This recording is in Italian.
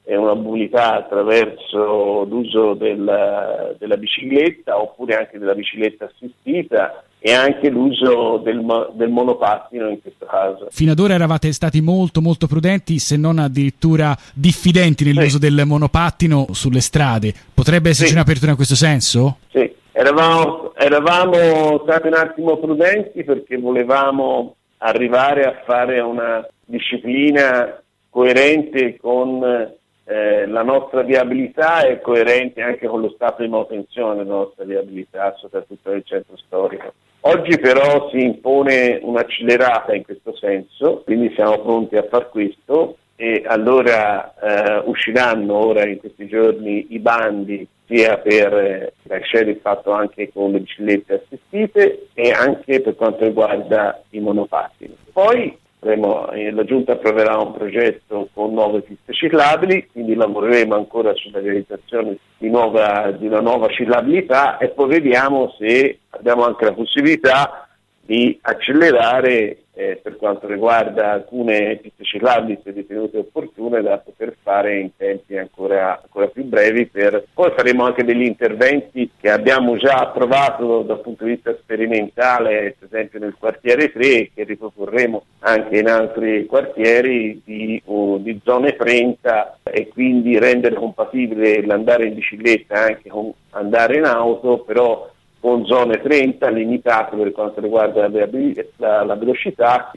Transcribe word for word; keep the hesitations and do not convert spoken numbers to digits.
eh, una mobilità attraverso l'uso del, della bicicletta, oppure anche della bicicletta assistita, e anche l'uso del, del monopattino in questo caso. Fino ad ora eravate stati molto molto prudenti, se non addirittura diffidenti nell'uso sì. del monopattino sulle strade. Potrebbe esserci sì. un'apertura in questo senso? Sì, eravamo, eravamo stati un attimo prudenti perché volevamo arrivare a fare una disciplina coerente con eh, la nostra viabilità e coerente anche con lo stato di manutenzione della nostra viabilità, soprattutto nel centro storico. Oggi però si impone un'accelerata in questo senso, quindi siamo pronti a far questo, e allora eh, usciranno ora in questi giorni i bandi sia per eh, il fatto anche con le biciclette assistite e anche per quanto riguarda i monopattini. Poi avremo, eh, la Giunta approverà un progetto con nuove piste ciclabili, quindi lavoreremo ancora sulla realizzazione di, nuova, di una nuova ciclabilità, e poi vediamo se abbiamo anche la possibilità di accelerare eh, per quanto riguarda alcune piste ciclabili, se ritenute opportune, da poter fare in tempi ancora, ancora più brevi. Per... Poi faremo anche degli interventi che abbiamo già approvato dal punto di vista sperimentale, per esempio nel quartiere tre, che riproporremo anche in altri quartieri di, uh, di zone trenta, e quindi rendere compatibile l'andare in bicicletta anche con andare in auto, però con zone trenta limitate per quanto riguarda la, la, la velocità,